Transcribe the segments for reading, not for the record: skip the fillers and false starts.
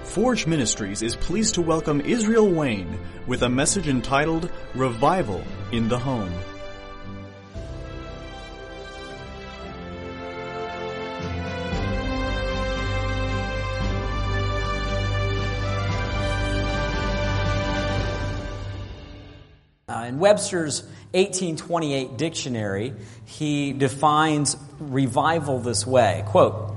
Forge Ministries is pleased to welcome Israel Wayne with a message entitled Revival in the Home. In Webster's 1828 dictionary, he defines revival this way, quote,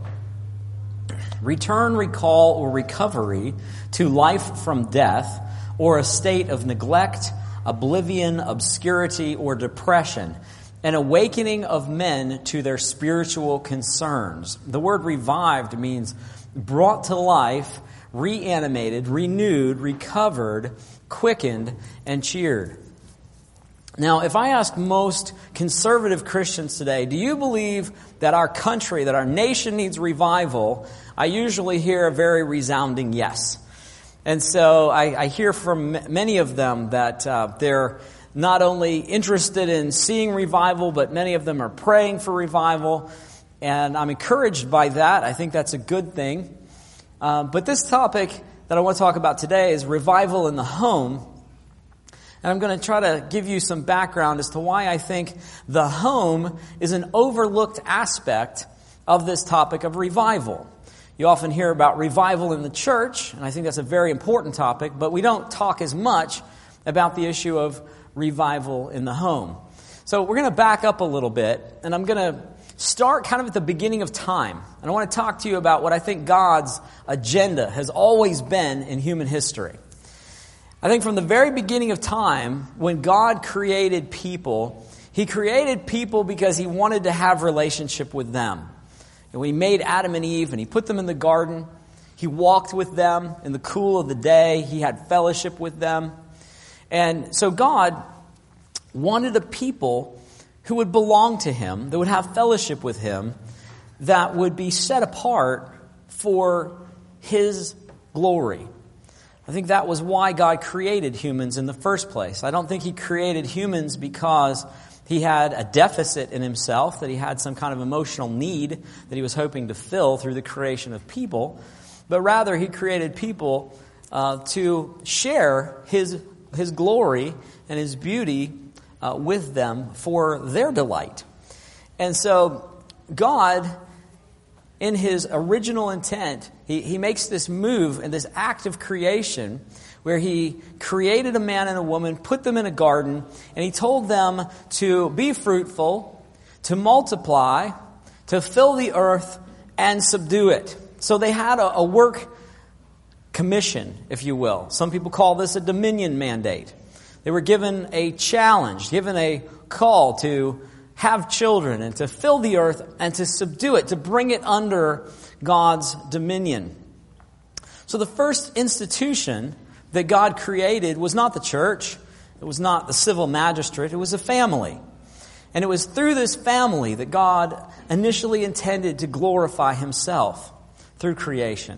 return, recall, or recovery to life from death, or a state of neglect, oblivion, obscurity, or depression, an awakening of men to their spiritual concerns. The word revived means brought to life, reanimated, renewed, recovered, quickened, and cheered. Now, if I ask most conservative Christians today, do you believe that our country, that our nation needs revival? I usually hear a very resounding yes. And so I hear from many of them that they're not only interested in seeing revival, but many of them are praying for revival. And I'm encouraged by that. I think that's a good thing. But this topic that I want to talk about today is revival in the home. And I'm going to try to give you some background as to why I think the home is an overlooked aspect of this topic of revival. You often hear about revival in the church, and I think that's a very important topic, but we don't talk as much about the issue of revival in the home. So we're going to back up a little bit, and I'm going to start kind of at the beginning of time. And I want to talk to you about what I think God's agenda has always been in human history. I think from the very beginning of time, when God created people, He created people because He wanted to have relationship with them. And when He made Adam and Eve and He put them in the garden, He walked with them in the cool of the day. He had fellowship with them. And so God wanted a people who would belong to Him, that would have fellowship with Him, that would be set apart for His glory. I think that was why God created humans in the first place. I don't think He created humans because He had a deficit in Himself, that He had some kind of emotional need that He was hoping to fill through the creation of people. But rather, He created people to share His glory and His beauty with them for their delight. And so, God, in His original intent, he makes this move and this act of creation where He created a man and a woman, put them in a garden, and He told them to be fruitful, to multiply, to fill the earth, and subdue it. So they had a work commission, if you will. Some people call this a dominion mandate. They were given a challenge, given a call to have children and to fill the earth and to subdue it, to bring it under God's dominion. So the first institution that God created was not the church, it was not the civil magistrate, it was a family. And it was through this family that God initially intended to glorify Himself through creation.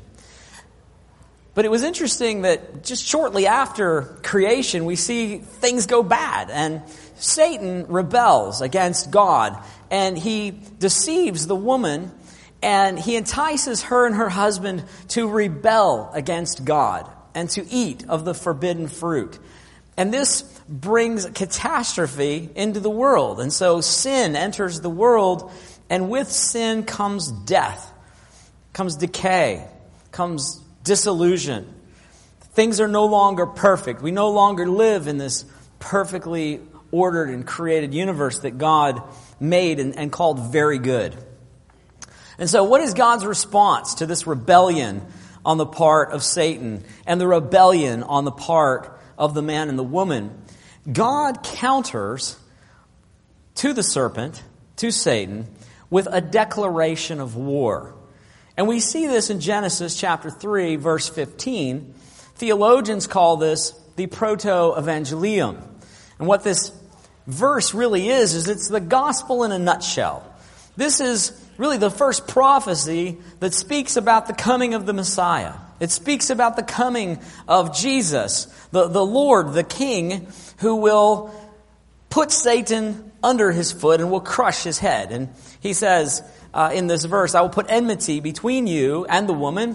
But it was interesting that just shortly after creation, we see things go bad, and Satan rebels against God, and he deceives the woman, and he entices her and her husband to rebel against God and to eat of the forbidden fruit. And this brings catastrophe into the world. And so sin enters the world, and with sin comes death, comes decay, comes disillusion. Things are no longer perfect. We no longer live in this perfectly ordered and created universe that God made and called very good. And so what is God's response to this rebellion on the part of Satan and the rebellion on the part of the man and the woman? God counters to the serpent, to Satan, with a declaration of war. And we see this in Genesis chapter 3, verse 15. Theologians call this the proto-evangelium. And what this verse really is it's the gospel in a nutshell. This is really the first prophecy that speaks about the coming of the Messiah. It speaks about the coming of Jesus, the Lord, the King, who will put Satan under His foot and will crush his head. And He says in this verse, I will put enmity between you and the woman,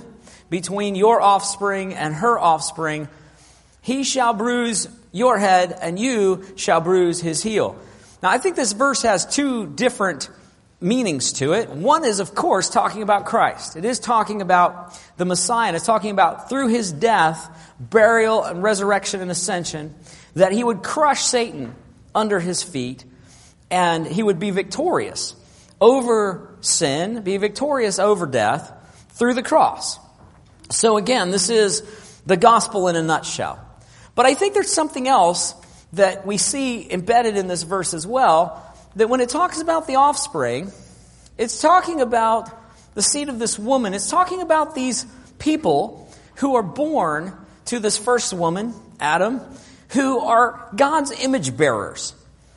between your offspring and her offspring. He shall bruise your head, and you shall bruise his heel. Now, I think this verse has two different meanings to it. One is, of course, talking about Christ. It is talking about the Messiah. And it's talking about through his death, burial, and resurrection and ascension, that he would crush Satan under his feet, and he would be victorious over sin, be victorious over death through the cross. So again, this is the gospel in a nutshell. But I think there's something else that we see embedded in this verse as well, that when it talks about the offspring, it's talking about the seed of this woman. It's talking about these people who are born to this first woman, Adam, who are God's image bearers.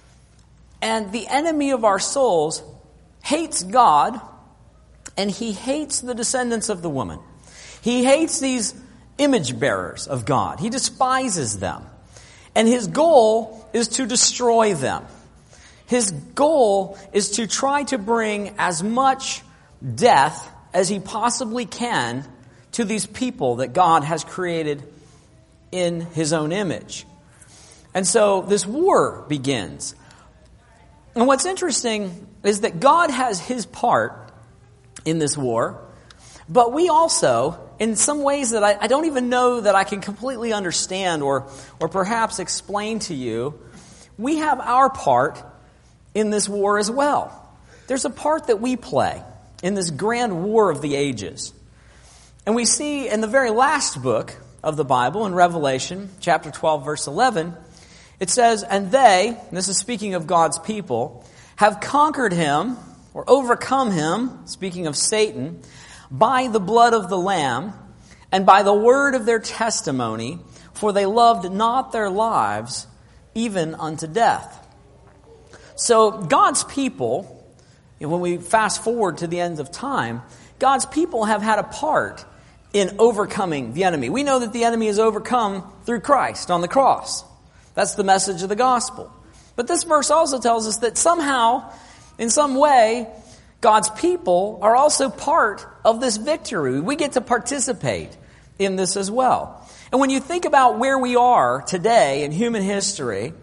And the enemy of our souls hates God, and he hates the descendants of the woman. He hates these image bearers of God. He despises them. And his goal is to destroy them. His goal is to try to bring as much death as he possibly can to these people that God has created in his own image. And so this war begins. And what's interesting is that God has his part in this war, but we also, in some ways that I don't even know that I can completely understand or perhaps explain to you, we have our part in this war as well. There's a part that we play in this grand war of the ages. And we see in the very last book of the Bible, in Revelation, chapter 12, verse 11, it says, "And they," and this is speaking of God's people, "have conquered him," or overcome him, speaking of Satan, "by the blood of the Lamb, and by the word of their testimony, for they loved not their lives, even unto death." So God's people, when we fast forward to the end of time, God's people have had a part in overcoming the enemy. We know that the enemy is overcome through Christ on the cross. That's the message of the gospel. But this verse also tells us that somehow, in some way, God's people are also part of this victory. We get to participate in this as well. And when you think about where we are today in human history,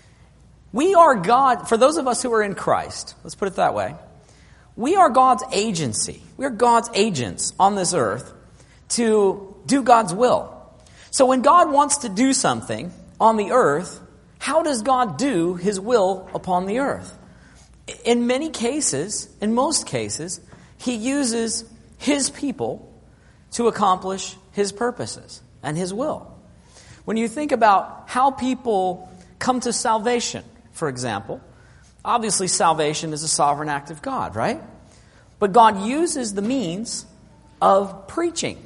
we are God, for those of us who are in Christ, let's put it that way, we are God's agency. We are God's agents on this earth to do God's will. So when God wants to do something on the earth, how does God do his will upon the earth? In many cases, in most cases, he uses his people to accomplish his purposes and his will. When you think about how people come to salvation, for example, obviously salvation is a sovereign act of God, right? But God uses the means of preaching.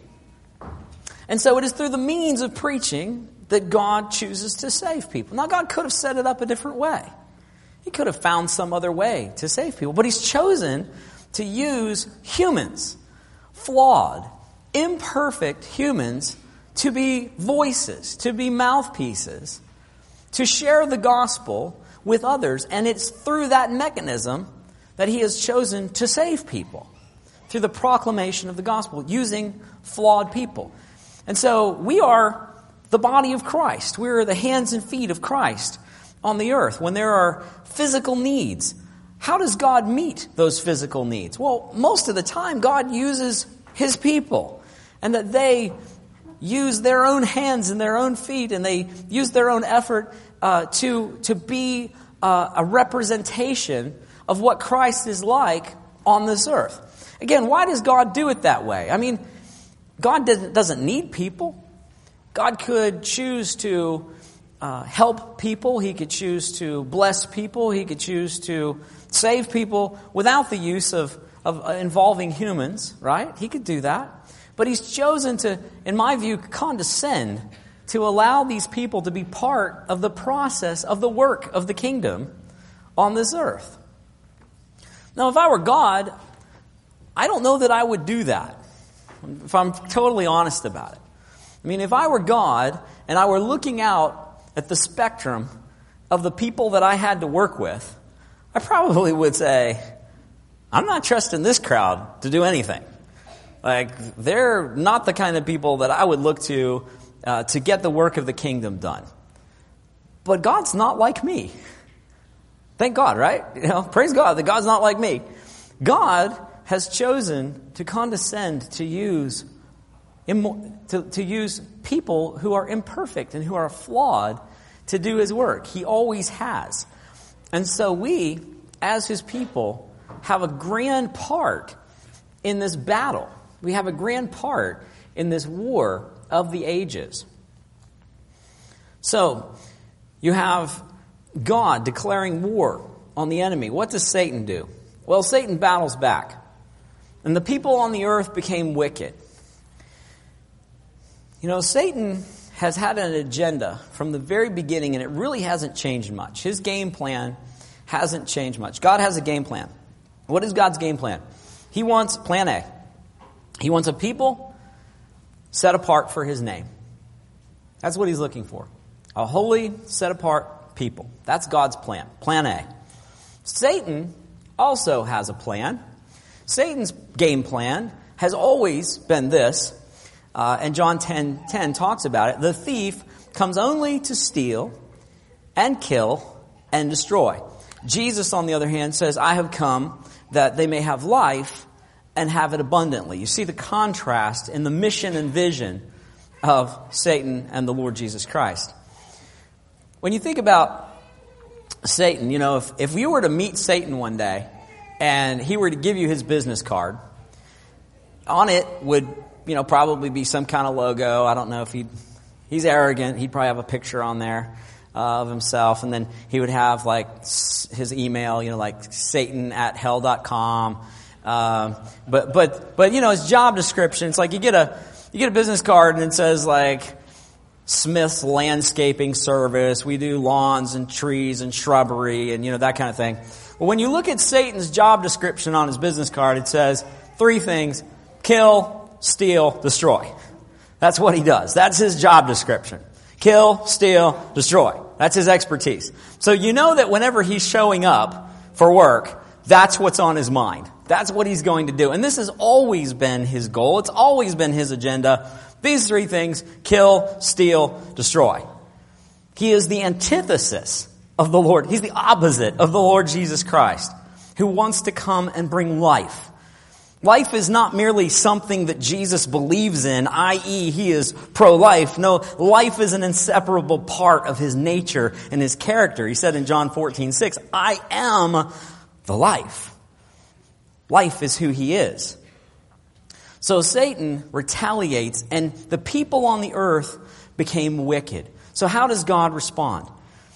And so it is through the means of preaching that God chooses to save people. Now, God could have set it up a different way. He could have found some other way to save people. But he's chosen to use humans, flawed, imperfect humans, to be voices, to be mouthpieces, to share the gospel with others. And it's through that mechanism that he has chosen to save people, through the proclamation of the gospel, using flawed people. And so we are the body of Christ. We are the hands and feet of Christ on the earth. When there are physical needs, how does God meet those physical needs? Well, most of the time, God uses his people, and that they use their own hands and their own feet, and they use their own effort to be a representation of what Christ is like on this earth. Again, why does God do it that way? I mean, God doesn't need people. God could choose to help people. He could choose to bless people. He could choose to save people without the use of involving humans, right? He could do that. But he's chosen to, in my view, condescend to allow these people to be part of the process of the work of the kingdom on this earth. Now, if I were God, I don't know that I would do that, if I'm totally honest about it. I mean, if I were God and I were looking out at the spectrum of the people that I had to work with, I probably would say, I'm not trusting this crowd to do anything. Like, they're not the kind of people that I would look to get the work of the kingdom done. But God's not like me. Thank God, right? Praise God that God's not like me. God has chosen to condescend to use people who are imperfect and who are flawed to do His work. He always has. And so we, as His people, have a grand part in this battle. We have a grand part in this war of the ages. So, you have God declaring war on the enemy. What does Satan do? Well, Satan battles back. And the people on the earth became wicked. Satan has had an agenda from the very beginning, and it really hasn't changed much. His game plan hasn't changed much. God has a game plan. What is God's game plan? He wants plan A. He wants a people set apart for His name. That's what He's looking for. A holy, set apart people. That's God's plan. Plan A. Satan also has a plan. Satan's game plan has always been this, and John 10:10 talks about it. The thief comes only to steal and kill and destroy. Jesus, on the other hand, says, I have come that they may have life and have it abundantly. You see the contrast in the mission and vision of Satan and the Lord Jesus Christ. When you think about Satan, if you were to meet Satan one day and he were to give you his business card, on it would, probably be some kind of logo. I don't know if he's arrogant. He'd probably have a picture on there of himself, and then he would have his email, like satan@hell.com. But his job description, it's like you get a business card and it says Smith's Landscaping Service. We do lawns and trees and shrubbery and that kind of thing. Well, when you look at Satan's job description on his business card, it says 3 things: kill, steal, destroy. That's what he does. That's his job description. Kill, steal, destroy. That's his expertise. So that whenever he's showing up for work, that's what's on his mind. That's what he's going to do. And this has always been his goal. It's always been his agenda. These 3 things: kill, steal, destroy. He is the antithesis of the Lord. He's the opposite of the Lord Jesus Christ, who wants to come and bring life. Life is not merely something that Jesus believes in, i.e. He is pro-life. No, life is an inseparable part of His nature and His character. He said in John 14:6, I am the life. Life is who He is. So Satan retaliates, and the people on the earth became wicked. So how does God respond?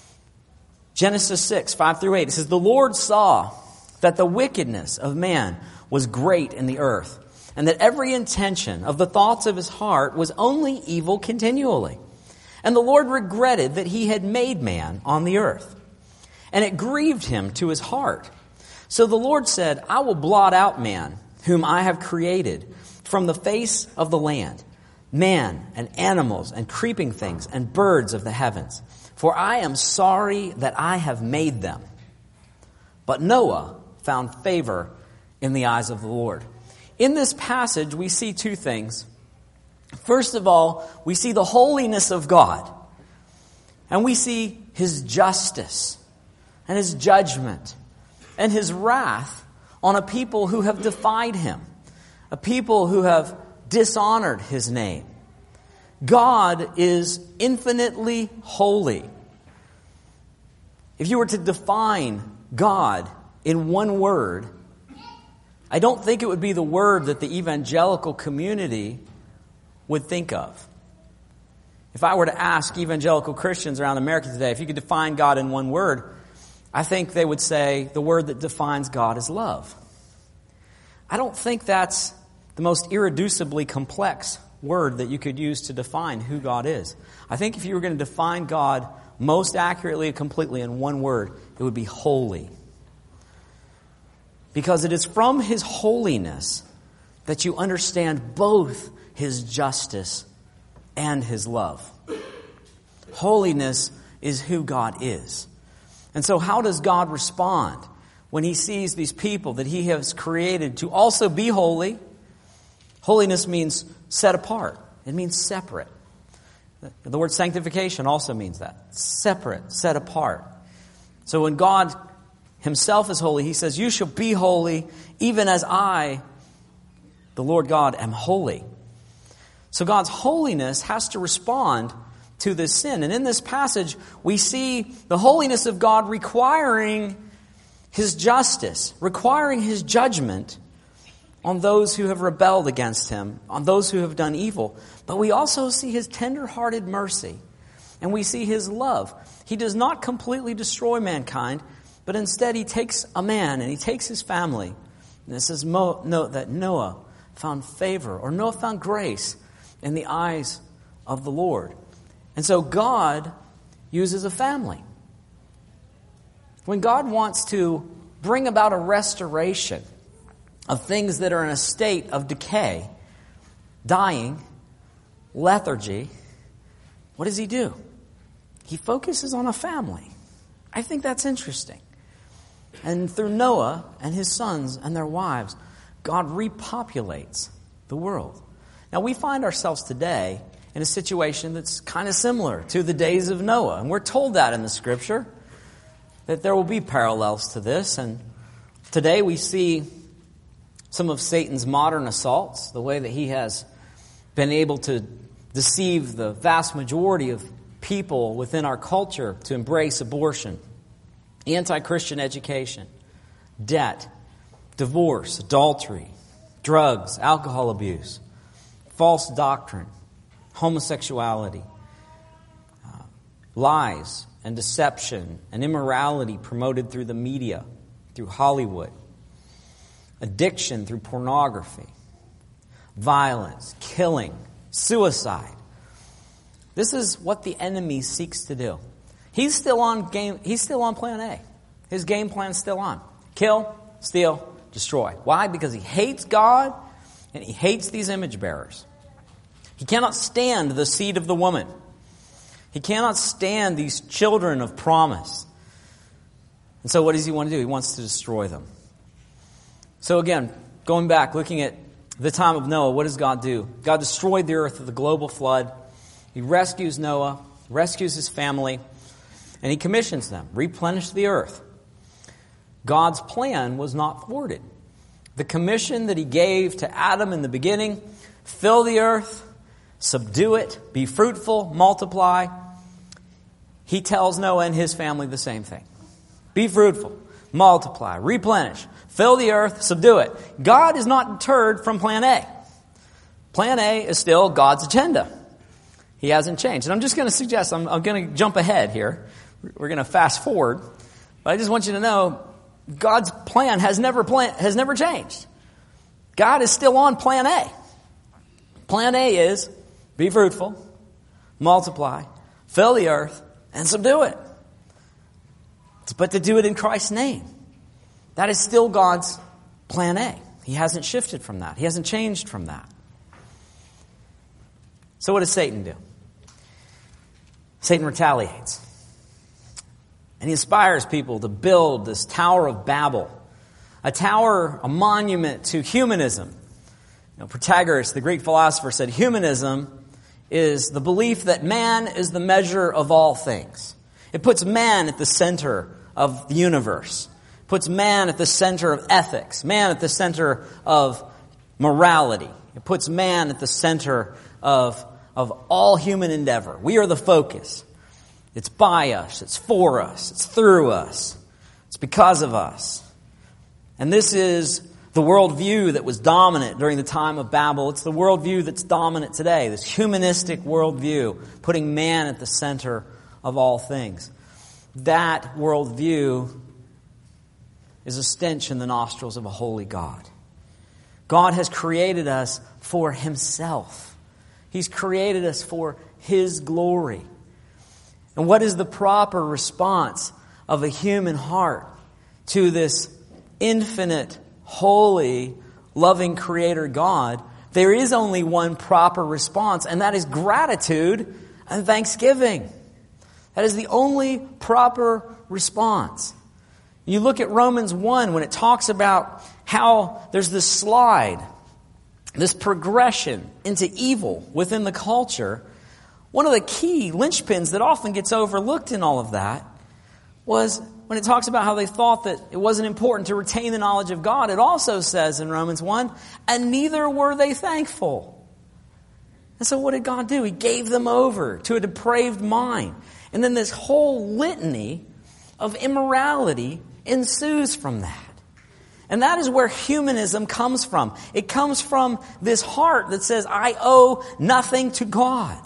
Genesis 6:5-8, it says, the Lord saw that the wickedness of man was great in the earth, and that every intention of the thoughts of his heart was only evil continually. And the Lord regretted that He had made man on the earth, and it grieved Him to His heart. So the Lord said, I will blot out man, whom I have created, from the face of the land, man and animals and creeping things and birds of the heavens. For I am sorry that I have made them. But Noah found favor in the eyes of the Lord. In this passage, we see 2 things. First of all, we see the holiness of God. And we see His justice and His judgment and His wrath on a people who have defied Him, a people who have dishonored His name. God is infinitely holy. If you were to define God in one word, I don't think it would be the word that the evangelical community would think of. If I were to ask evangelical Christians around America today, if you could define God in one word, I think they would say the word that defines God is love. I don't think that's the most irreducibly complex word that you could use to define who God is. I think if you were going to define God most accurately and completely in one word, it would be holy. Because it is from His holiness that you understand both His justice and His love. Holiness is who God is. And so how does God respond when He sees these people that He has created to also be holy, Holiness means set apart. It means separate. The word sanctification also means that. Separate, set apart. So when God himself is holy, he says, you shall be holy even as I, the Lord God, am holy. So God's holiness has to respond to this sin. And in this passage, we see the holiness of God requiring his justice, requiring his judgment on those who have rebelled against him, on those who have done evil. But we also see his tender-hearted mercy, and we see his love. He does not completely destroy mankind, but instead he takes a man and he takes his family. And it says that Noah found favor, or Noah found grace in the eyes of the Lord. And so God uses a family. When God wants to bring about a restoration of things that are in a state of decay, dying, lethargy, what does he do? He focuses on a family. I think that's interesting. And through Noah and his sons and their wives, God repopulates the world. Now we find ourselves today in a situation that's kind of similar to the days of Noah. And we're told that in the Scripture, that there will be parallels to this. And today we see some of Satan's modern assaults, the way that he has been able to deceive the vast majority of people within our culture to embrace abortion, anti-Christian education, debt, divorce, adultery, drugs, alcohol abuse, false doctrine, homosexuality, lies and deception and immorality promoted through the media, through Hollywood, addiction through pornography, violence, killing, suicide. This is what the enemy seeks to do. He's still on plan A. His game plan's still on. Kill, steal, destroy. Why? Because he hates God and he hates these image bearers. He cannot stand the seed of the woman. He cannot stand these children of promise. And so what does he want to do? He wants to destroy them. So again, going back, looking at the time of Noah, what does God do? God destroyed the earth with a global flood. He rescues Noah, rescues his family, and he commissions them, replenish the earth. God's plan was not thwarted. The commission that he gave to Adam in the beginning, fill the earth, subdue it, be fruitful, multiply. He tells Noah and his family the same thing. Be fruitful, multiply, replenish, fill the earth, subdue it. God is not deterred from plan A. Plan A is still God's agenda. He hasn't changed. And I'm just going to suggest, I'm going to jump ahead here. We're going to fast forward. But I just want you to know, God's plan has never changed. God is still on plan A. Plan A is be fruitful, multiply, fill the earth, and subdue it. But to do it in Christ's name. That is still God's plan A. He hasn't shifted from that. He hasn't changed from that. So what does Satan do? Satan retaliates. And he inspires people to build this Tower of Babel. A tower, a monument to humanism. Protagoras, the Greek philosopher, said humanism is the belief that man is the measure of all things. It puts man at the center of the universe. It puts man at the center of ethics. Man at the center of morality. It puts man at the center of all human endeavor. We are the focus. It's by us. It's for us. It's through us. It's because of us. And this is the worldview that was dominant during the time of Babel. It's the worldview that's dominant today. This humanistic worldview, putting man at the center of all things. That worldview is a stench in the nostrils of a holy God. God has created us for himself. He's created us for his glory. And what is the proper response of a human heart to this infinite, holy, loving Creator God? There is only one proper response, and that is gratitude and thanksgiving. That is the only proper response. You look at Romans 1 when it talks about how there's this slide this progression into evil within the culture, one of the key linchpins that often gets overlooked in all of that was when it talks about how they thought that it wasn't important to retain the knowledge of God. It also says in Romans 1, and neither were they thankful. And so what did God do? He gave them over to a depraved mind. And then this whole litany of immorality ensues from that. And that is where humanism comes from. It comes from this heart that says, I owe nothing to God.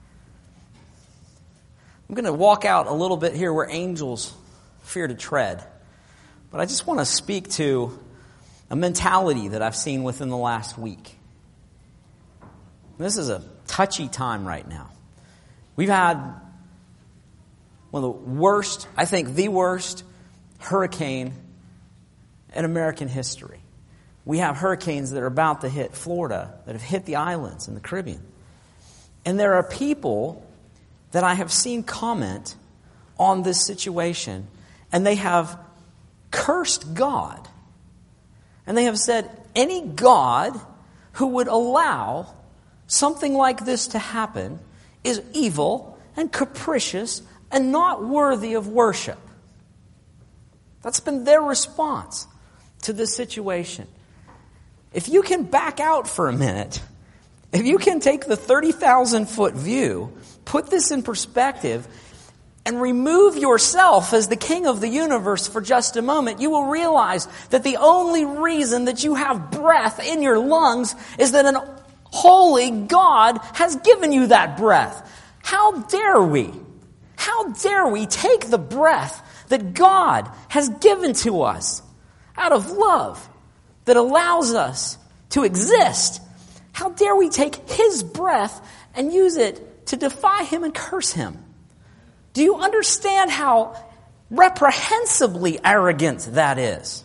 I'm going to walk out a little bit here where angels fear to tread. But I just want to speak to a mentality that I've seen within the last week. This is a touchy time right now. We've had one of the worst, I think the worst, hurricane in American history. We have hurricanes that are about to hit Florida, that have hit the islands in the Caribbean. And there are people that I have seen comment on this situation, and they have cursed God. And they have said, any God who would allow something like this to happen is evil and capricious and not worthy of worship. That's been their response to this situation. If you can back out for a minute, if you can take the 30,000-foot view, put this in perspective, and remove yourself as the king of the universe for just a moment, you will realize that the only reason that you have breath in your lungs is that an holy God has given you that breath. How dare we? How dare we take the breath that God has given to us out of love that allows us to exist? How dare we take His breath and use it to defy Him and curse Him? Do you understand how reprehensibly arrogant that is?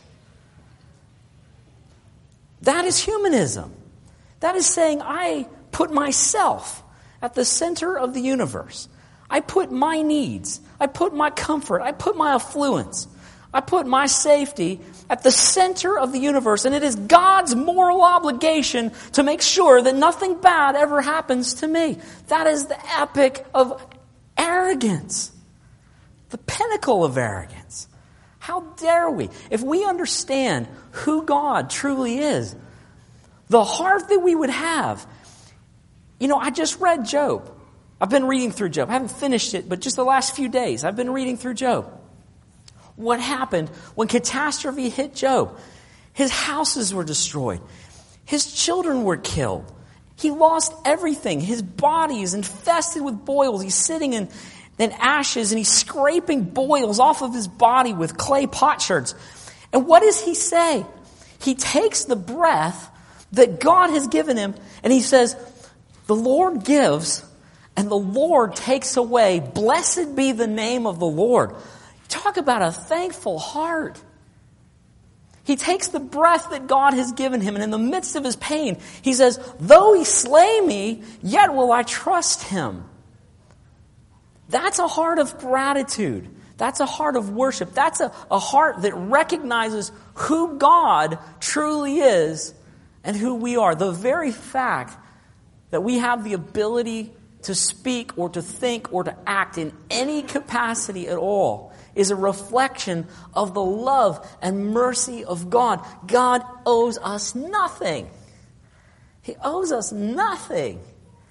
That is humanism. That is saying, I put myself at the center of the universe. I put my needs, I put my comfort, I put my affluence, I put my safety at the center of the universe. And it is God's moral obligation to make sure that nothing bad ever happens to me. That is the epic of arrogance. The pinnacle of arrogance. How dare we? If we understand who God truly is, the heart that we would have. You know, I just read Job. I've been reading through Job. I haven't finished it, but just the last few days, I've been reading through Job. What happened when catastrophe hit Job? His houses were destroyed. His children were killed. He lost everything. His body is infested with boils. He's sitting in ashes, and he's scraping boils off of his body with clay potsherds. And what does he say? He takes the breath that God has given him, and he says, the Lord gives, and the Lord takes away. Blessed be the name of the Lord. Talk about a thankful heart. He takes the breath that God has given him, and in the midst of his pain, he says, though he slay me, yet will I trust him. That's a heart of gratitude. That's a heart of worship. That's a heart that recognizes who God truly is and who we are. The very fact that we have the ability to speak or to think or to act in any capacity at all is a reflection of the love and mercy of God. God owes us nothing. He owes us nothing.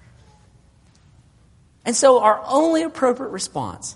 And so our only appropriate response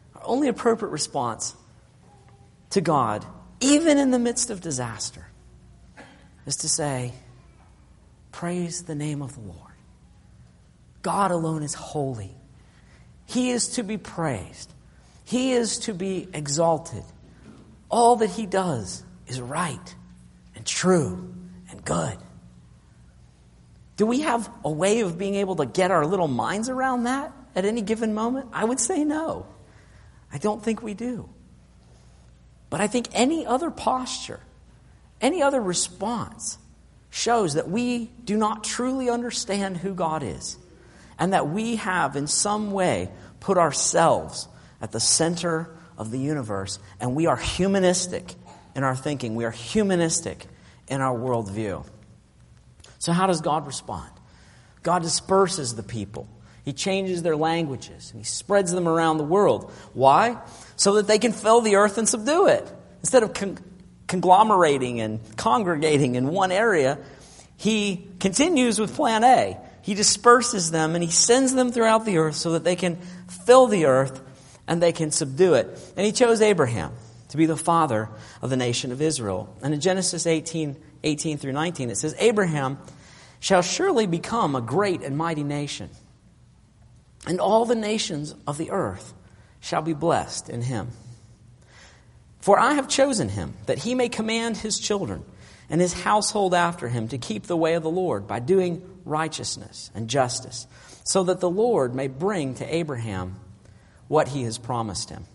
to God, even in the midst of disaster, is to say, praise the name of the Lord. God alone is holy. He is to be praised. He is to be exalted. All that He does is right and true and good. Do we have a way of being able to get our little minds around that at any given moment? I would say no. I don't think we do. But I think any other posture, any other response shows that we do not truly understand who God is, and that we have in some way put ourselves at the center of the universe, and we are humanistic in our thinking. We are humanistic in our worldview. So how does God respond? God disperses the people. He changes their languages, and He spreads them around the world. Why? So that they can fill the earth and subdue it. Instead of conglomerating and congregating in one area, He continues with plan A. He disperses them and He sends them throughout the earth so that they can fill the earth and they can subdue it. And He chose Abraham to be the father of the nation of Israel. And in Genesis 18 through 19, it says, Abraham shall surely become a great and mighty nation, and all the nations of the earth shall be blessed in him. For I have chosen him, that he may command his children and his household after him to keep the way of the Lord by doing righteousness and justice, so that the Lord may bring to Abraham what He has promised him.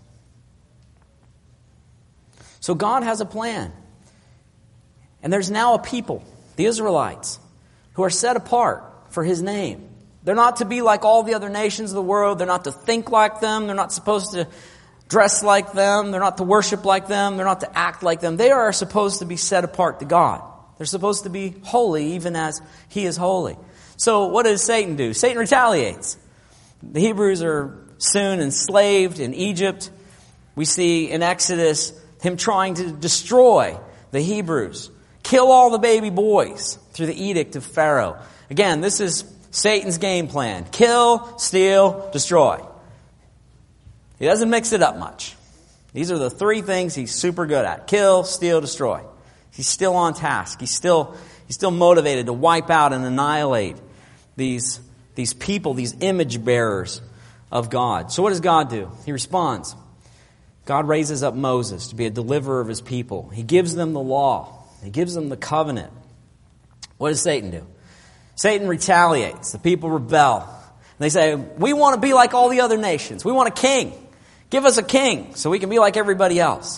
So God has a plan. And there's now a people, the Israelites, who are set apart for His name. They're not to be like all the other nations of the world. They're not to think like them. They're not supposed to dress like them. They're not to worship like them. They're not to act like them. They are supposed to be set apart to God. They're supposed to be holy even as He is holy. So what does Satan do? Satan retaliates. The Hebrews are soon enslaved in Egypt. We see in Exodus him trying to destroy the Hebrews. Kill all the baby boys through the edict of Pharaoh. Again, this is Satan's game plan. Kill, steal, destroy. He doesn't mix it up much. These are the three things he's super good at. Kill, steal, destroy. He's still on task. He's still motivated to wipe out and annihilate these people, these image bearers of God. So what does God do? He responds. God raises up Moses to be a deliverer of His people. He gives them the law. He gives them the covenant. What does Satan do? Satan retaliates. The people rebel. They say, we want to be like all the other nations. We want a king. Give us a king so we can be like everybody else.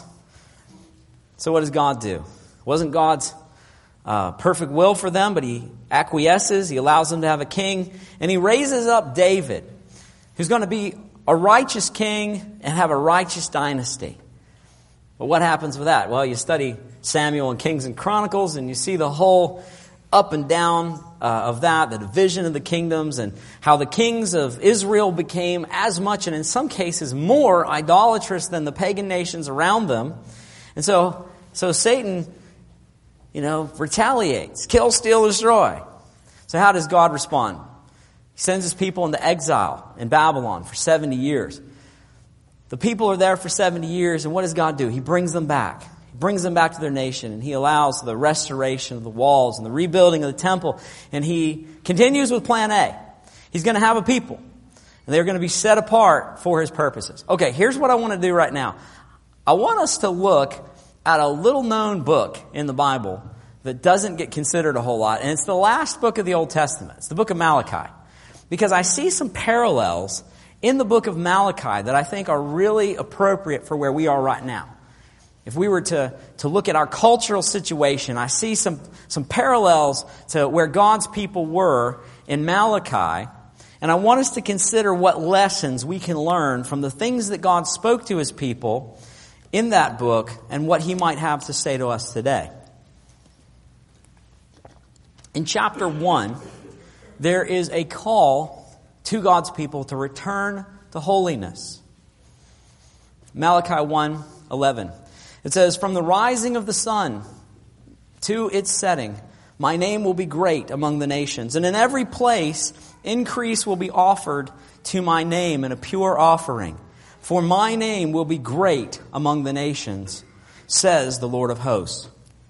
So what does God do? It wasn't God's perfect will for them, but He acquiesces. He allows them to have a king. And He raises up David, who's going to be a righteous king and have a righteous dynasty. But what happens with that? Well, you study Samuel and Kings and Chronicles, and you see the whole up and down of that, the division of the kingdoms, and how the kings of Israel became as much, and in some cases more, idolatrous than the pagan nations around them. And so Satan, retaliates. Kill, steal, destroy. So how does God respond? He sends His people into exile in Babylon for 70 years. The people are there for 70 years, and what does God do? He brings them back. He brings them back to their nation, and He allows the restoration of the walls and the rebuilding of the temple. And He continues with plan A. He's going to have a people, and they're going to be set apart for His purposes. Okay, here's what I want to do right now. I want us to look at a little-known book in the Bible that doesn't get considered a whole lot, and it's the last book of the Old Testament. It's the book of Malachi. Because I see some parallels in the book of Malachi that I think are really appropriate for where we are right now. If we were to look at our cultural situation, I see some parallels to where God's people were in Malachi. And I want us to consider what lessons we can learn from the things that God spoke to His people in that book and what He might have to say to us today. In chapter 1, there is a call to God's people to return to holiness. Malachi 1:11. It says, from the rising of the sun to its setting, my name will be great among the nations. And in every place, increase will be offered to my name in a pure offering. For my name will be great among the nations, says the Lord of hosts.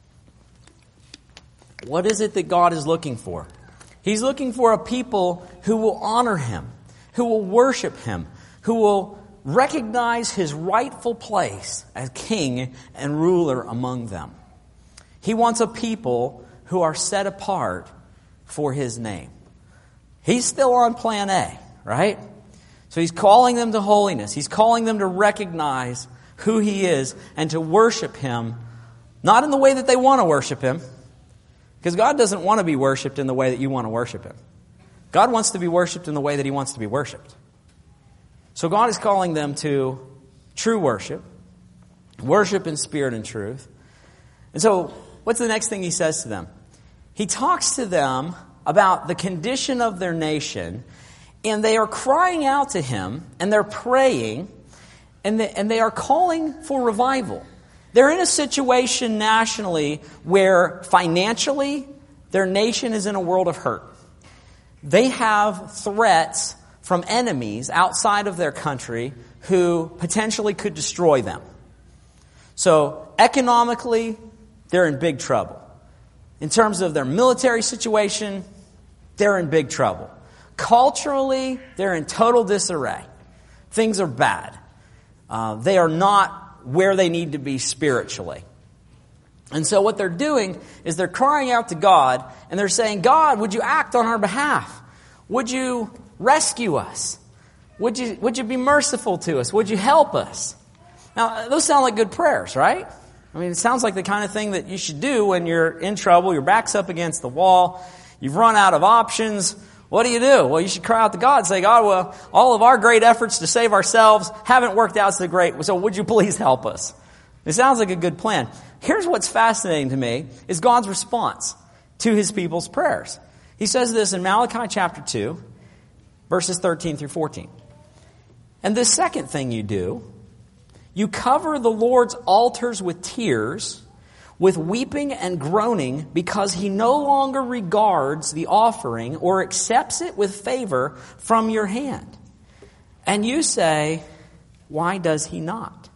What is it that God is looking for? He's looking for a people who will honor Him, who will worship Him, who will recognize His rightful place as king and ruler among them. He wants a people who are set apart for His name. He's still on plan A, right? So He's calling them to holiness. He's calling them to recognize who He is and to worship Him, not in the way that they want to worship Him, because God doesn't want to be worshipped in the way that you want to worship Him. God wants to be worshipped in the way that He wants to be worshipped. So God is calling them to true worship, worship in spirit and truth. And so, what's the next thing He says to them? he talks to them about the condition of their nation, and they are crying out to him, and they're praying, and they are calling for revival. They're in a situation nationally where financially their nation is in a world of hurt. They have threats from enemies outside of their country who potentially could destroy them. So economically, they're in big trouble. In terms of their military situation, they're in big trouble. Culturally, they're in total disarray. Things are bad. They are not where they need to be spiritually. And so what they're doing is they're crying out to God, and they're saying, God, would you act on our behalf? Would you rescue us? Would you be merciful to us? Would you help us? Now, those sound like good prayers, right? I mean, it sounds like the kind of thing that you should do when you're in trouble, your back's up against the wall, you've run out of options. What do? Well, you should cry out to God and say, God, well, all of our great efforts to save ourselves haven't worked out so great, so would you please help us? It sounds like a good plan. Here's what's fascinating to me is God's response to his people's prayers. He says this in Malachi chapter 2, verses 13 through 14. And this second thing you do, you cover the Lord's altars with tears, with weeping and groaning, because he no longer regards the offering or accepts it with favor from your hand. And you say, why does he not?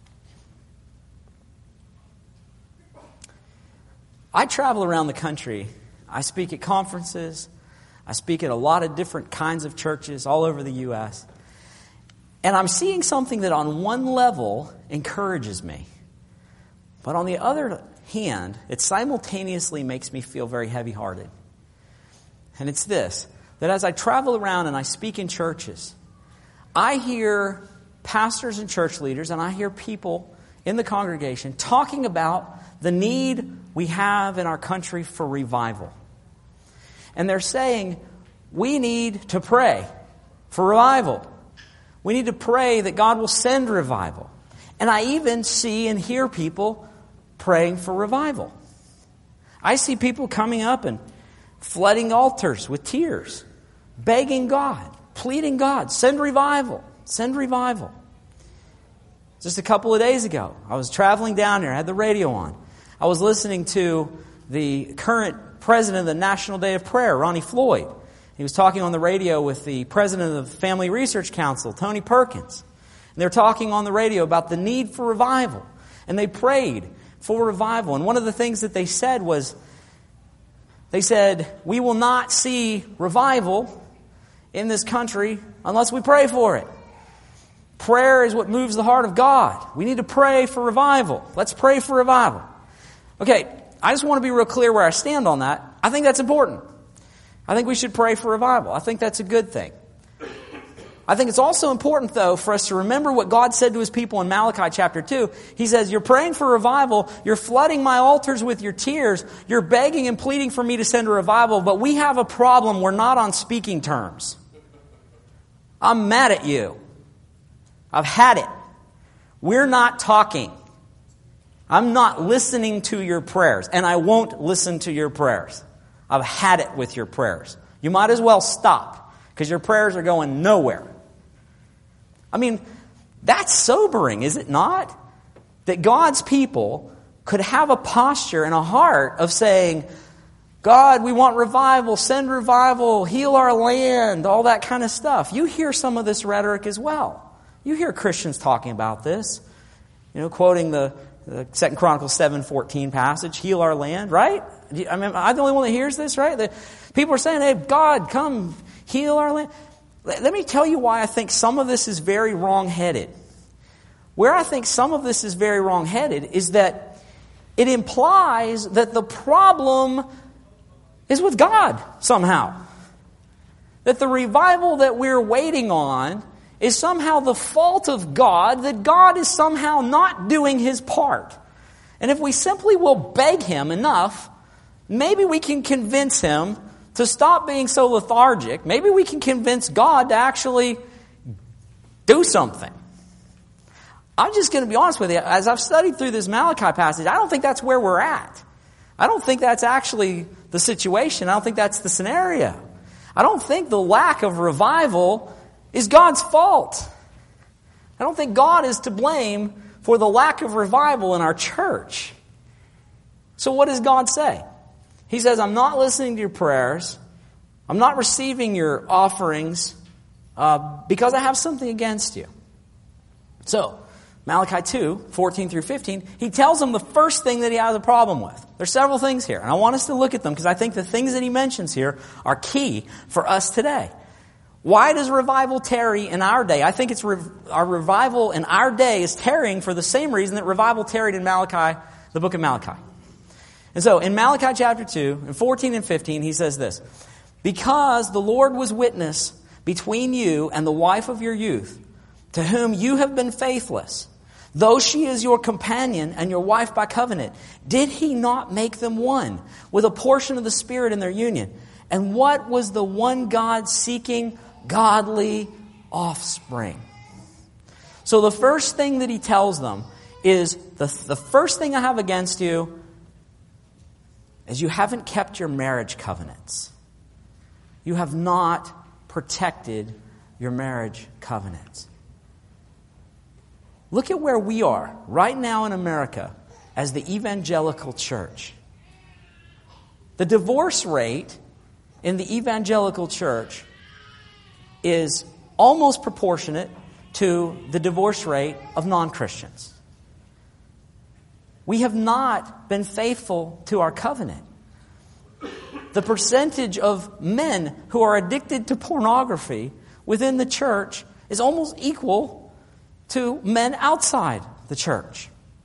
I travel around the country. I speak at conferences. I speak at a lot of different kinds of churches all over the U.S. And I'm seeing something that on one level encourages me. But on the other hand, it simultaneously makes me feel very heavy-hearted. And it's this, that as I travel around and I speak in churches, I hear pastors and church leaders, and I hear people in the congregation talking about the need we have in our country for revival. And they're saying, we need to pray for revival. We need to pray that God will send revival. And I even see and hear people praying for revival. I see people coming up and flooding altars with tears, begging God, pleading God, send revival, send revival. Just a couple of days ago, I was traveling down here, I had the radio on. I was listening to the current president of the National Day of Prayer, Ronnie Floyd. He was talking on the radio with the president of the Family Research Council, Tony Perkins. And they were talking on the radio about the need for revival. And they prayed for revival. And one of the things that they said was, they said, we will not see revival in this country unless we pray for it. Prayer is what moves the heart of God. We need to pray for revival. Let's pray for revival. Okay, I just want to be real clear where I stand on that. I think that's important. I think we should pray for revival. I think that's a good thing. I think it's also important, though, for us to remember what God said to his people in Malachi chapter 2. He says, you're praying for revival, you're flooding my altars with your tears, you're begging and pleading for me to send a revival, but we have a problem. We're not on speaking terms. I'm mad at you. I've had it. We're not talking. I'm not listening to your prayers, and I won't listen to your prayers. I've had it with your prayers. You might as well stop, because your prayers are going nowhere. I mean, that's sobering, is it not? That God's people could have a posture and a heart of saying, God, we want revival, send revival, heal our land, all that kind of stuff. You hear some of this rhetoric as well. You hear Christians talking about this, quoting the 2 Chronicles 7:14 passage, heal our land, right? I mean, am I the only one that hears this, right? People are saying, hey, God, come heal our land. Let me tell you why I think some of this is very wrong-headed. Where I think some of this is very wrong-headed is that it implies that the problem is with God somehow. That the revival that we're waiting on is somehow the fault of God, that God is somehow not doing his part. And if we simply will beg him enough, maybe we can convince him to stop being so lethargic. Maybe we can convince God to actually do something. I'm just going to be honest with you. As I've studied through this Malachi passage, I don't think that's where we're at. I don't think that's actually the situation. I don't think that's the scenario. I don't think the lack of revival is God's fault. I don't think God is to blame for the lack of revival in our church. So what does God say? He says, I'm not listening to your prayers. I'm not receiving your offerings because I have something against you. So, Malachi 2, 14 through 15, he tells them the first thing that he has a problem with. There's several things here, and I want us to look at them because I think the things that he mentions here are key for us today. Why does revival tarry in our day? I think it's our revival in our day is tarrying for the same reason that revival tarried in Malachi, the book of Malachi. And so, in Malachi chapter 2, in 14 and 15, he says this, because the Lord was witness between you and the wife of your youth, to whom you have been faithless, though she is your companion and your wife by covenant, did he not make them one with a portion of the Spirit in their union? And what was the one God seeking? Godly offspring. So the first thing that he tells them is, the first thing I have against you is you haven't kept your marriage covenants. You have not protected your marriage covenants. Look at where we are right now in America as the evangelical church. The divorce rate in the evangelical church is almost proportionate to the divorce rate of non-Christians. We have not been faithful to our covenant. The percentage of men who are addicted to pornography within the church is almost equal to men outside the church.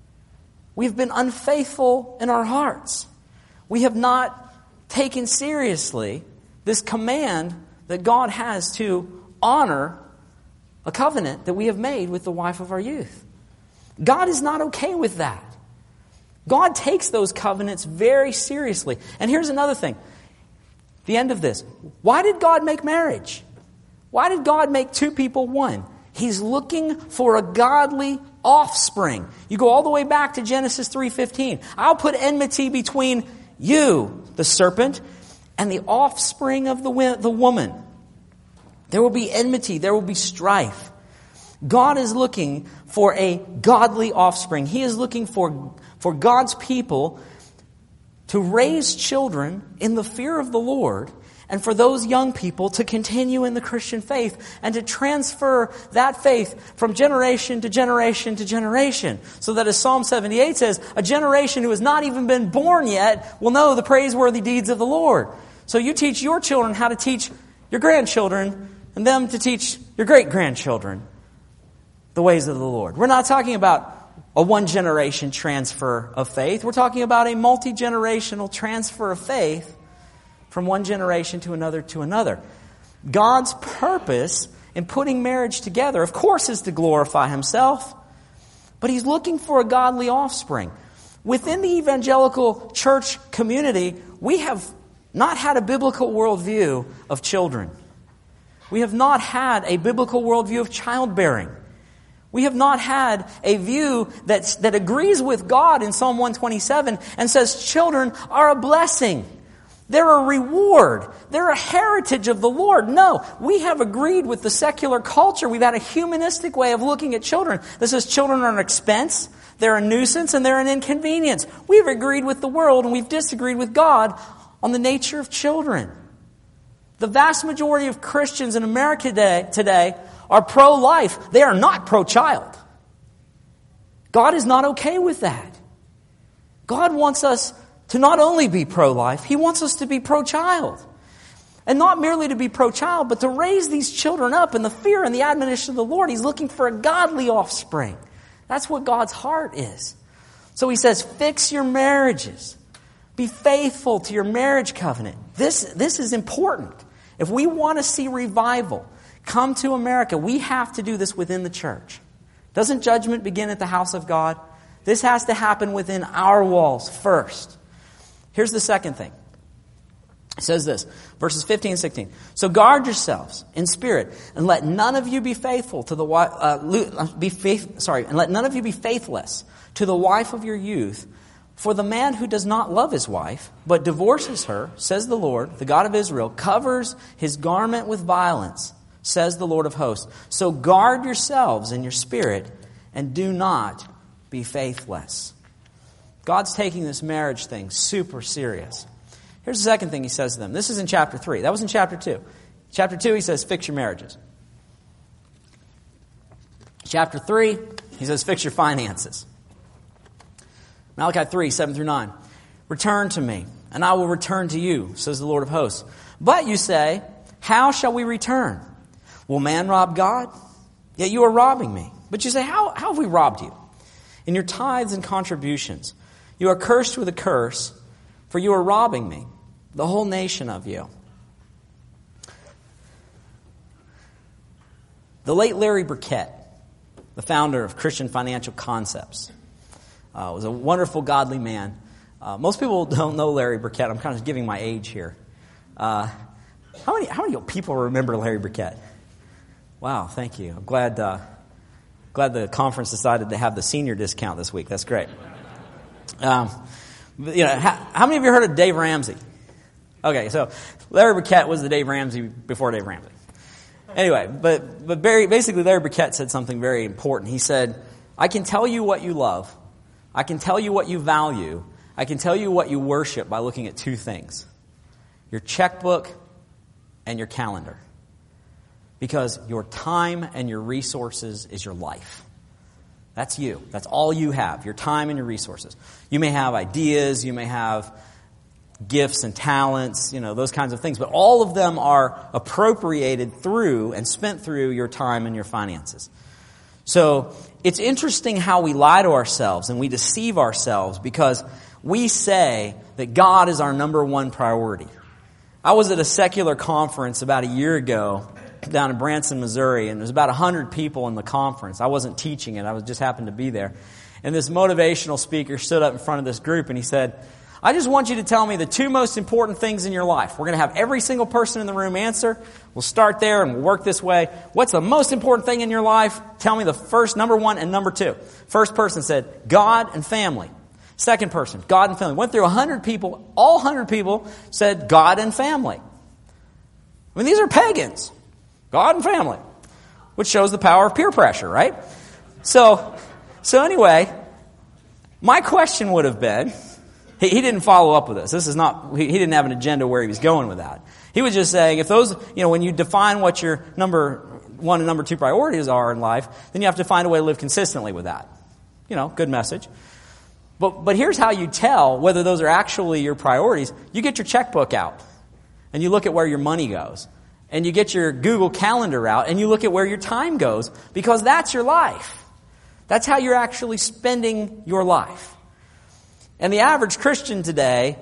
We've been unfaithful in our hearts. We have not taken seriously this command that God has to honor a covenant that we have made with the wife of our youth. God is not okay with that. God takes those covenants very seriously. And here's another thing. The end of this. Why did God make marriage? Why did God make two people one? He's looking for a godly offspring. You go all the way back to Genesis 3:15. I'll put enmity between you, the serpent, and the offspring of the woman. There will be enmity. There will be strife. God is looking for a godly offspring. He is looking for God's people to raise children in the fear of the Lord, and for those young people to continue in the Christian faith and to transfer that faith from generation to generation to generation. So that as Psalm 78 says, a generation who has not even been born yet will know the praiseworthy deeds of the Lord. So you teach your children how to teach your grandchildren and them to teach your great-grandchildren the ways of the Lord. We're not talking about a one-generation transfer of faith. We're talking about a multi-generational transfer of faith from one generation to another. God's purpose in putting marriage together, of course, is to glorify Himself, but He's looking for a godly offspring. Within the evangelical church community, we have not had a biblical worldview of children. We have not had a biblical worldview of childbearing. We have not had a view that agrees with God in Psalm 127 and says children are a blessing. They're a reward. They're a heritage of the Lord. No, we have agreed with the secular culture. We've had a humanistic way of looking at children. This says children are an expense, they're a nuisance, and they're an inconvenience. We've agreed with the world and we've disagreed with God on the nature of children. The vast majority of Christians in America today are pro-life. They are not pro-child. God is not okay with that. God wants us to not only be pro-life, He wants us to be pro-child. And not merely to be pro-child, but to raise these children up in the fear and the admonition of the Lord. He's looking for a godly offspring. That's what God's heart is. So He says, fix your marriages. Be faithful to your marriage covenant. This is important. If we want to see revival come to America, we have to do this within the church. Doesn't judgment begin at the house of God? This has to happen within our walls first. Here's the second thing. It says this, verses 15 and 16. So guard yourselves in spirit, and let none of you be faithful to the and let none of you be faithless to the wife of your youth, For the man who does not love his wife, but divorces her, says the Lord, the God of Israel, covers his garment with violence, says the Lord of hosts. So guard yourselves in your spirit, and do not be faithless. God's taking this marriage thing super serious. Here's the second thing he says to them. This is in chapter 3. That was in chapter 2. Chapter 2, he says, fix your marriages. Chapter 3, he says, fix your finances. Malachi 3, 7 through 9. Return to me, and I will return to you, says the Lord of hosts. But you say, how shall we return? Will man rob God? Yet you are robbing me. But you say, how have we robbed you? In your tithes and contributions. You are cursed with a curse, for you are robbing me, the whole nation of you. The late Larry Burkett, the founder of Christian Financial Concepts, was a wonderful, godly man. Most people don't know Larry Burkett. I'm kind of giving my age here. How many people remember Larry Burkett? Wow, thank you. I'm glad the conference decided to have the senior discount this week. That's great. How many of you heard of Dave Ramsey? Okay, so Larry Burkett was the Dave Ramsey before Dave Ramsey. Anyway, but basically Larry Burkett said something very important. He said, I can tell you what you love. I can tell you what you value. I can tell you what you worship by looking at two things. Your checkbook and your calendar. Because your time and your resources is your life. That's you. That's all you have, your time and your resources. You may have ideas, you may have gifts and talents, those kinds of things. But all of them are appropriated through and spent through your time and your finances. So it's interesting how we lie to ourselves and we deceive ourselves because we say that God is our number one priority. I was at a secular conference about a year ago down in Branson, Missouri, and there was about 100 people in the conference. I wasn't teaching it. I just happened to be there. And this motivational speaker stood up in front of this group and he said, I just want you to tell me the two most important things in your life. We're going to have every single person in the room answer. We'll start there and we'll work this way. What's the most important thing in your life? Tell me the first, number one, and number two. First person said, God and family. Second person, God and family. Went through 100 people. All 100 people said God and family. I mean, these are pagans. God and family. Which shows the power of peer pressure, right? So anyway, my question would have been, he didn't follow up with this. This is not, he didn't have an agenda where he was going with that. He was just saying, if those, when you define what your number one and number two priorities are in life, then you have to find a way to live consistently with that. Good message. But here's how you tell whether those are actually your priorities. You get your checkbook out and you look at where your money goes. And you get your Google Calendar out and you look at where your time goes because that's your life. That's how you're actually spending your life. And the average Christian today,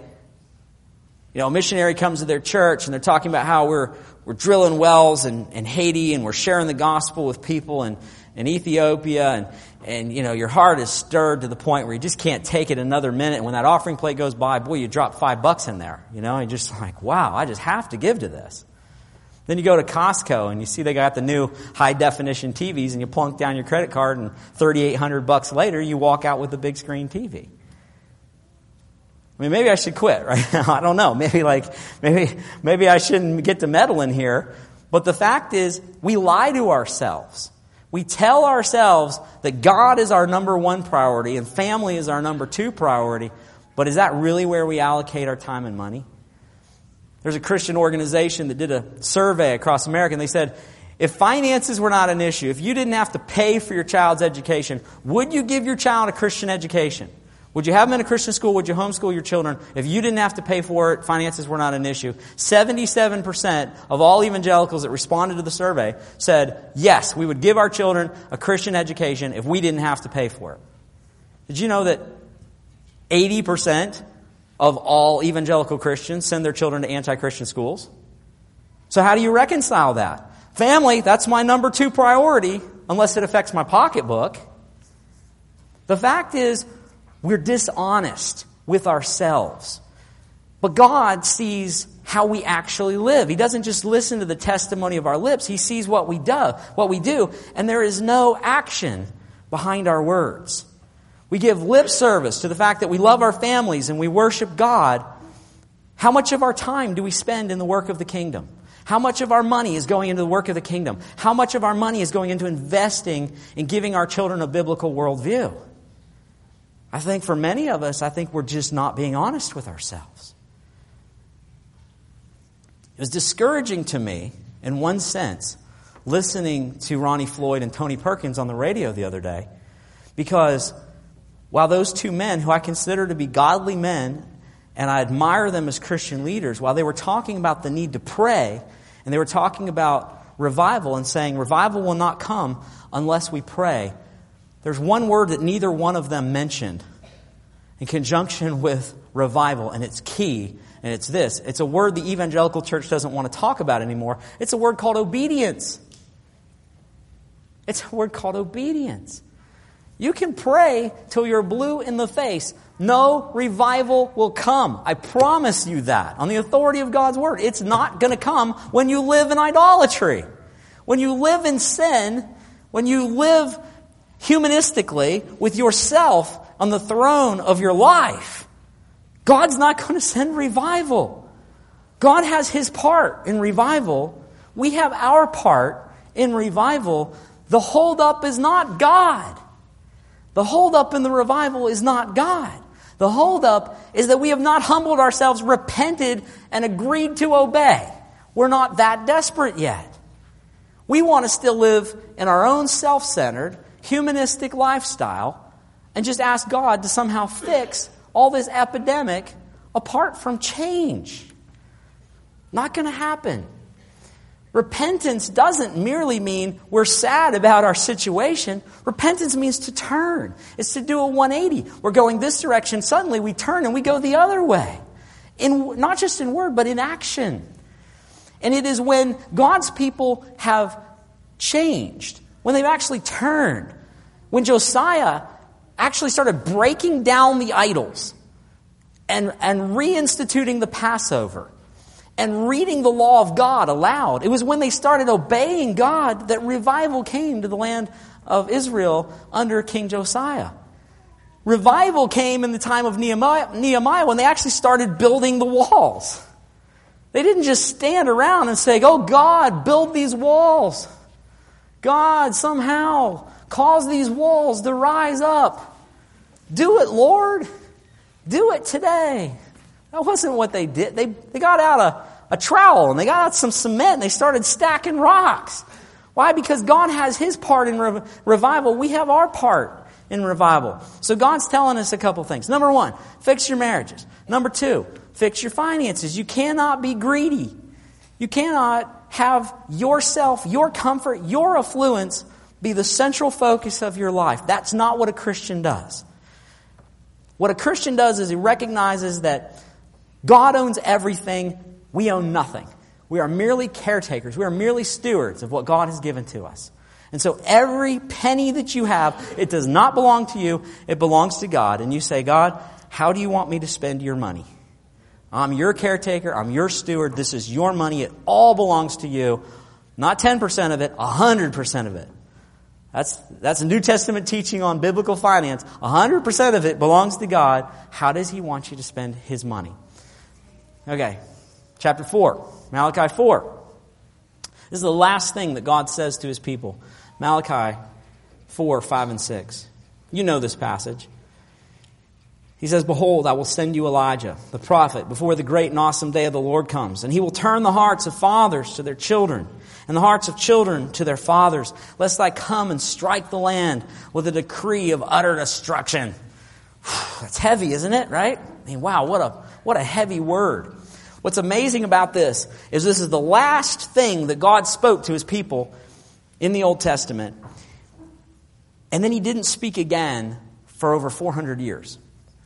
a missionary comes to their church and they're talking about how we're drilling wells in Haiti and we're sharing the gospel with people in Ethiopia and your heart is stirred to the point where you just can't take it another minute. And when that offering plate goes by, boy, you drop $5 in there. You're just like, wow, I just have to give to this. Then you go to Costco and you see they got the new high-definition TVs and you plunk down your credit card and $3,800 later you walk out with a big screen TV. I mean, maybe I should quit right now. I don't know. Maybe I shouldn't get to meddling here. But the fact is, we lie to ourselves. We tell ourselves that God is our number one priority and family is our number two priority. But is that really where we allocate our time and money? There's a Christian organization that did a survey across America, and they said, if finances were not an issue, if you didn't have to pay for your child's education, would you give your child a Christian education? Would you have them in a Christian school? Would you homeschool your children? If you didn't have to pay for it, finances were not an issue. 77% of all evangelicals that responded to the survey said, yes, we would give our children a Christian education if we didn't have to pay for it. Did you know that 80% of all evangelical Christians send their children to anti-Christian schools? So how do you reconcile that? Family, that's my number two priority, unless it affects my pocketbook. The fact is, we're dishonest with ourselves. But God sees how we actually live. He doesn't just listen to the testimony of our lips. He sees what we do, and there is no action behind our words. We give lip service to the fact that we love our families and we worship God. How much of our time do we spend in the work of the kingdom? How much of our money is going into the work of the kingdom? How much of our money is going into investing in giving our children a biblical worldview? I think for many of us, we're just not being honest with ourselves. It was discouraging to me, in one sense, listening to Ronnie Floyd and Tony Perkins on the radio the other day, because while those two men, who I consider to be godly men, and I admire them as Christian leaders, while they were talking about the need to pray, and they were talking about revival and saying revival will not come unless we pray, there's one word that neither one of them mentioned in conjunction with revival, and it's key, and it's this. It's a word the evangelical church doesn't want to talk about anymore. It's a word called obedience. It's a word called obedience. You can pray till you're blue in the face. No revival will come. I promise you that. On the authority of God's Word. It's not going to come when you live in idolatry. When you live in sin, when you live humanistically with yourself on the throne of your life, God's not going to send revival. God has His part in revival. We have our part in revival. The holdup is not God. The holdup in the revival is not God. The holdup is that we have not humbled ourselves, repented, and agreed to obey. We're not that desperate yet. We want to still live in our own self-centered, humanistic lifestyle and just ask God to somehow fix all this epidemic apart from change. Not going to happen. Repentance doesn't merely mean we're sad about our situation. Repentance means to turn. It's to do a 180. We're going this direction. Suddenly we turn and we go the other way. Not just in word, but in action. And it is when God's people have changed, when they've actually turned, when Josiah actually started breaking down the idols and reinstituting the Passover, and reading the law of God aloud. It was when they started obeying God that revival came to the land of Israel under King Josiah. Revival came in the time of Nehemiah when they actually started building the walls. They didn't just stand around and say, "Oh God, build these walls. God, somehow cause these walls to rise up. Do it, Lord. Do it today." That wasn't what they did. They got out a trowel and they got out some cement and they started stacking rocks. Why? Because God has His part in revival. We have our part in revival. So God's telling us a couple things. Number one, fix your marriages. Number two, fix your finances. You cannot be greedy. You cannot have yourself, your comfort, your affluence be the central focus of your life. That's not what a Christian does. What a Christian does is he recognizes that God owns everything. We own nothing. We are merely caretakers. We are merely stewards of what God has given to us. And so every penny that you have, it does not belong to you. It belongs to God. And you say, "God, how do you want me to spend your money? I'm your caretaker. I'm your steward. This is your money. It all belongs to you. Not 10% of it, 100% of it." That's a New Testament teaching on biblical finance. 100% of it belongs to God. How does He want you to spend His money? Okay, chapter 4, Malachi 4. This is the last thing that God says to His people. Malachi 4, 5, and 6. You know this passage. He says, "Behold, I will send you Elijah, the prophet, before the great and awesome day of the Lord comes. And he will turn the hearts of fathers to their children, and the hearts of children to their fathers, lest I come and strike the land with a decree of utter destruction." That's heavy, isn't it? Right? I mean, wow, what a heavy word. What's amazing about this is the last thing that God spoke to His people in the Old Testament. And then He didn't speak again for over 400 years.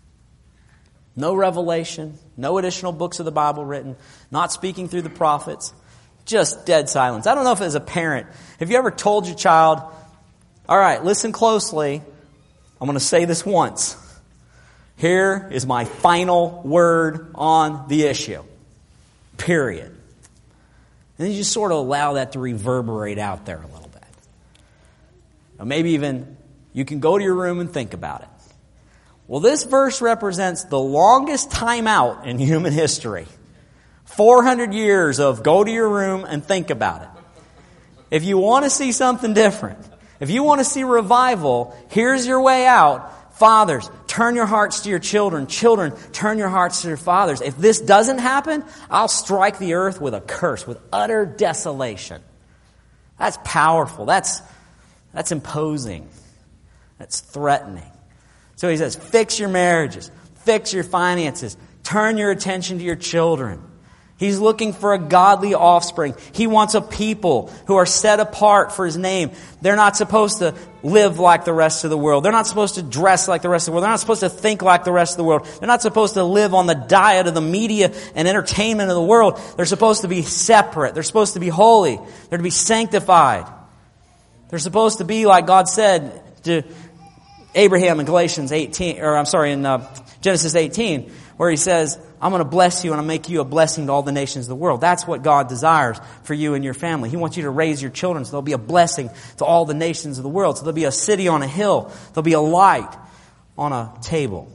No revelation, no additional books of the Bible written, not speaking through the prophets, just dead silence. I don't know if as a parent, have you ever told your child, "All right, listen closely, I'm going to say this once. Here is my final word on the issue. Period." And then you just sort of allow that to reverberate out there a little bit. Or maybe even you can go to your room and think about it. Well, this verse represents the longest time out in human history. 400 years of go to your room and think about it. If you want to see something different, if you want to see revival, here's your way out. Fathers, turn your hearts to your children. Children, turn your hearts to your fathers. If this doesn't happen, I'll strike the earth with a curse, with utter desolation. That's powerful. That's imposing. That's threatening. So he says, fix your marriages. Fix your finances. Turn your attention to your children. He's looking for a godly offspring. He wants a people who are set apart for His name. They're not supposed to live like the rest of the world. They're not supposed to dress like the rest of the world. They're not supposed to think like the rest of the world. They're not supposed to live on the diet of the media and entertainment of the world. They're supposed to be separate. They're supposed to be holy. They're to be sanctified. They're supposed to be like God said to Abraham in Genesis 18, where He says, I'm going to bless you and I'll make you a blessing to all the nations of the world. That's what God desires for you and your family. He wants you to raise your children so they'll be a blessing to all the nations of the world. So there'll be a city on a hill. There'll be a light on a table.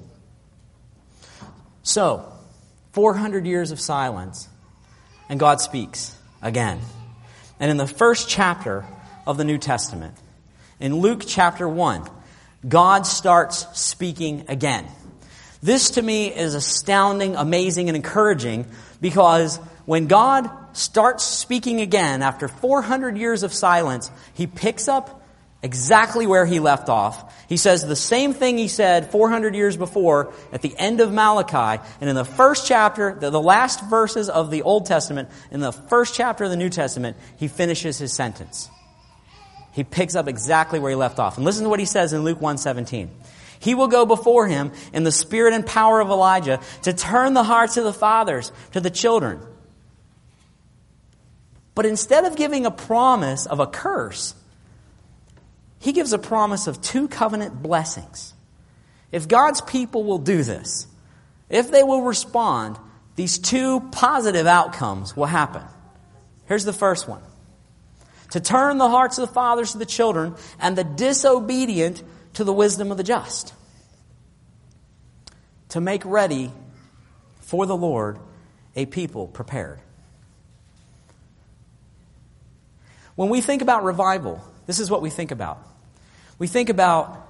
So, 400 years of silence, and God speaks again. And in the first chapter of the New Testament, in Luke chapter 1, God starts speaking again. This to me is astounding, amazing, and encouraging, because when God starts speaking again after 400 years of silence, He picks up exactly where He left off. He says the same thing He said 400 years before at the end of Malachi. And in the first chapter, the last verses of the Old Testament, in the first chapter of the New Testament, He finishes His sentence. He picks up exactly where He left off. And listen to what He says in Luke 1:17. He will go before Him in the spirit and power of Elijah to turn the hearts of the fathers to the children. But instead of giving a promise of a curse, He gives a promise of 2 covenant blessings. If God's people will do this, if they will respond, these 2 positive outcomes will happen. Here's the first one. To turn the hearts of the fathers to the children and the disobedient to the wisdom of the just. To make ready for the Lord a people prepared. When we think about revival, this is what we think about. We think about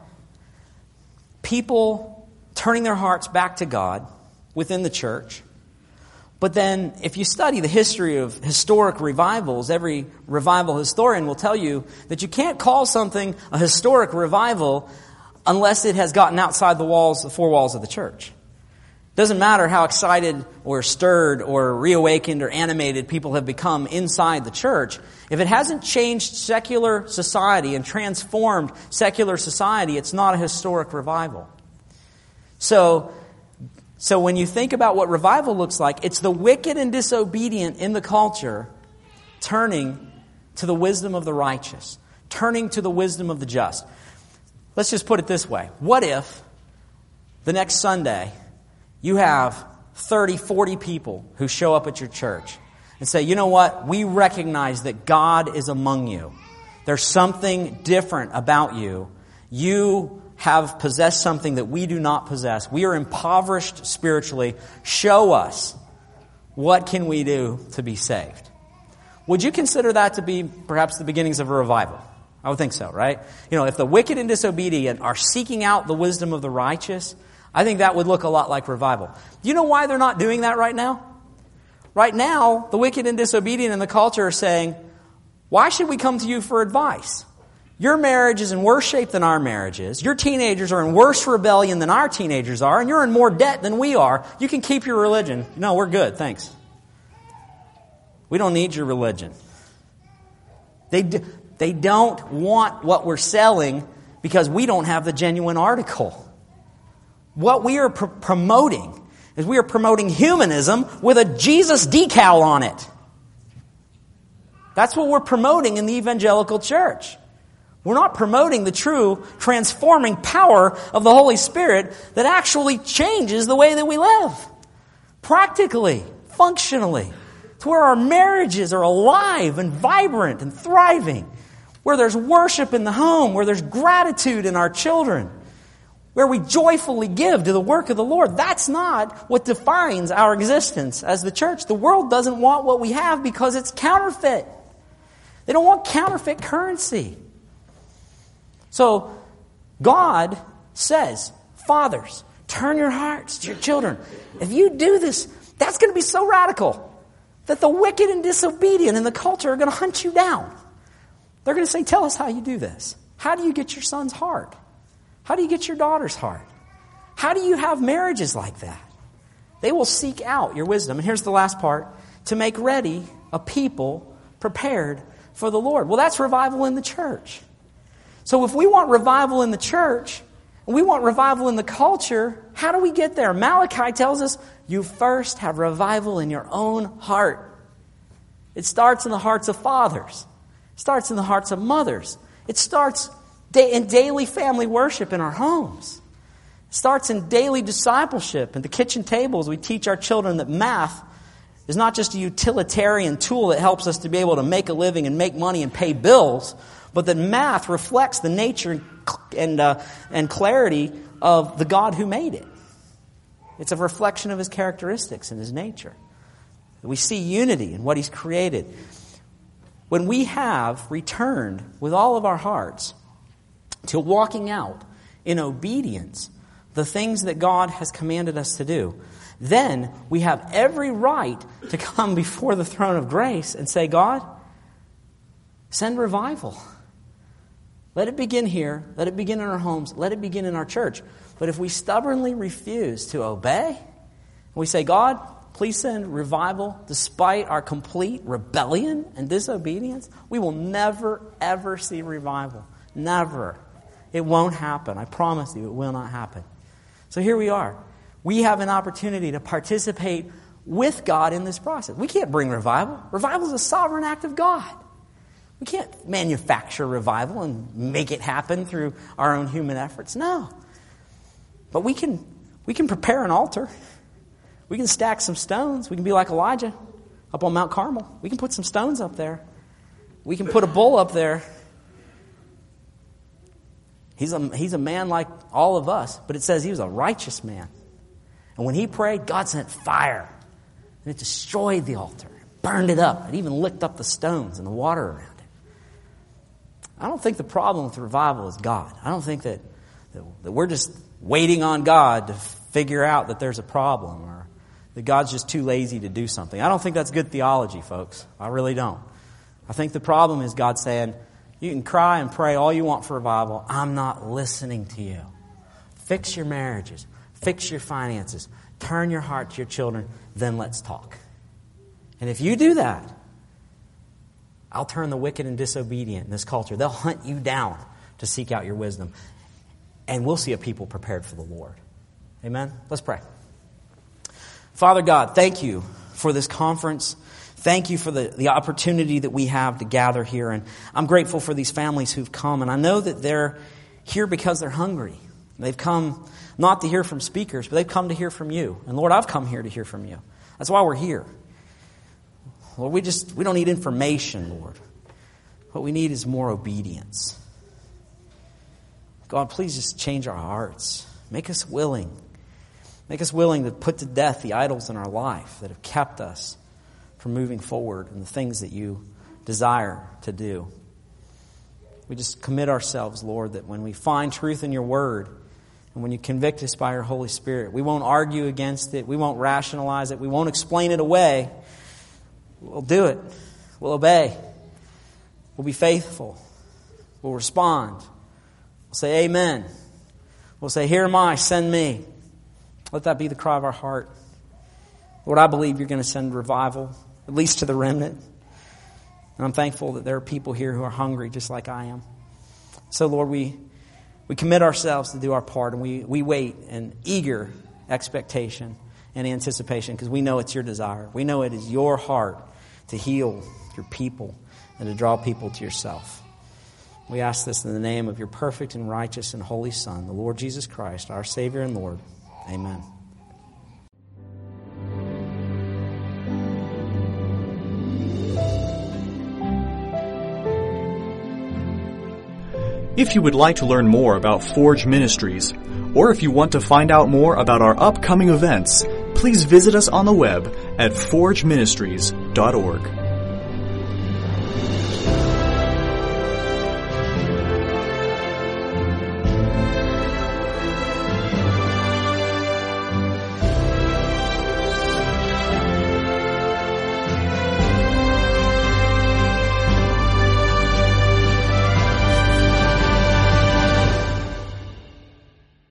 people turning their hearts back to God within the church. But then, if you study the history of historic revivals, every revival historian will tell you that you can't call something a historic revival unless it has gotten outside the 4 walls of the church. It doesn't matter how excited or stirred or reawakened or animated people have become inside the church. If it hasn't changed secular society and transformed secular society, it's not a historic revival. So when you think about what revival looks like, it's the wicked and disobedient in the culture turning to the wisdom of the righteous, turning to the wisdom of the just. Let's just put it this way. What if the next Sunday you have 30, 40 people who show up at your church and say, you know what, we recognize that God is among you. There's something different about you. You have possessed something that we do not possess. We are impoverished spiritually. Show us, what can we do to be saved? Would you consider that to be perhaps the beginnings of a revival? I would think so, right? You know, if the wicked and disobedient are seeking out the wisdom of the righteous, I think that would look a lot like revival. Do you know why they're not doing that right now? Right now, the wicked and disobedient in the culture are saying, why should we come to you for advice? Your marriage is in worse shape than our marriage is. Your teenagers are in worse rebellion than our teenagers are, and you're in more debt than we are. You can keep your religion. No, we're good, thanks. We don't need your religion. They don't want what we're selling because we don't have the genuine article. What we are promoting is we are promoting humanism with a Jesus decal on it. That's what we're promoting in the evangelical church. We're not promoting the true transforming power of the Holy Spirit that actually changes the way that we live. Practically, functionally. To where our marriages are alive and vibrant and thriving. Where there's worship in the home. Where there's gratitude in our children. where we joyfully give to the work of the Lord. That's not what defines our existence as the church. The world doesn't want what we have because it's counterfeit. They don't want counterfeit currency. So God says, fathers, turn your hearts to your children. If you do this, that's going to be so radical that the wicked and disobedient in the culture are going to hunt you down. They're going to say, tell us how you do this. How do you get your son's heart? How do you get your daughter's heart? How do you have marriages like that? They will seek out your wisdom. And here's the last part. To make ready a people prepared for the Lord. Well, that's revival in the church. So if we want revival in the church, and we want revival in the culture, how do we get there? Malachi tells us, you first have revival in your own heart. It starts in the hearts of fathers. It starts in the hearts of mothers. It starts in daily family worship in our homes. It starts in daily discipleship. At the kitchen tables, we teach our children that math is not just a utilitarian tool that helps us to be able to make a living and make money and pay bills, but that math reflects the nature and clarity of the God who made it. It's a reflection of His characteristics and His nature. We see unity in what He's created. When we have returned with all of our hearts to walking out in obedience the things that God has commanded us to do, then we have every right to come before the throne of grace and say, God, send revival. Let it begin here. Let it begin in our homes. Let it begin in our church. But if we stubbornly refuse to obey, we say, God, please send revival despite our complete rebellion and disobedience, we will never, ever see revival. Never. It won't happen. I promise you it will not happen. So here we are. We have an opportunity to participate with God in this process. We can't bring revival. Revival is a sovereign act of God. We can't manufacture revival and make it happen through our own human efforts. No. But we can prepare an altar. We can stack some stones. We can be like Elijah up on Mount Carmel. We can put some stones up there. We can put a bull up there. He's a man like all of us, but it says he was a righteous man. And when he prayed, God sent fire. And it destroyed the altar. It burned it up. It even licked up the stones and the water around it. I don't think the problem with revival is God. I don't think that we're just waiting on God to figure out that there's a problem or that God's just too lazy to do something. I don't think that's good theology, folks. I really don't. I think the problem is God saying, you can cry and pray all you want for revival. I'm not listening to you. Fix your marriages. Fix your finances. Turn your heart to your children. Then let's talk. And if you do that, I'll turn the wicked and disobedient in this culture. They'll hunt you down to seek out your wisdom. And we'll see a people prepared for the Lord. Amen? Let's pray. Father God, thank you for this conference. Thank you for the opportunity that we have to gather here. And I'm grateful for these families who've come. And I know that they're here because they're hungry. They've come not to hear from speakers, but they've come to hear from you. And Lord, I've come here to hear from you. That's why we're here. Lord, we don't need information, Lord. What we need is more obedience. God, please just change our hearts. Make us willing. Make us willing to put to death the idols in our life that have kept us from moving forward in the things that you desire to do. We just commit ourselves, Lord, that when we find truth in your word and when you convict us by your Holy Spirit, we won't argue against it. We won't rationalize it. We won't explain it away. We'll do it. We'll obey. We'll be faithful. We'll respond. We'll say amen. We'll say, here am I, send me. Let that be the cry of our heart. Lord, I believe you're going to send revival, at least to the remnant. And I'm thankful that there are people here who are hungry just like I am. So, Lord, we commit ourselves to do our part, and we wait in eager expectation and anticipation because we know it's your desire. We know it is your heart to heal your people and to draw people to yourself. We ask this in the name of your perfect and righteous and holy Son, the Lord Jesus Christ, our Savior and Lord. Amen. If you would like to learn more about Forge Ministries, or if you want to find out more about our upcoming events, please visit us on the web at forgeministries.org.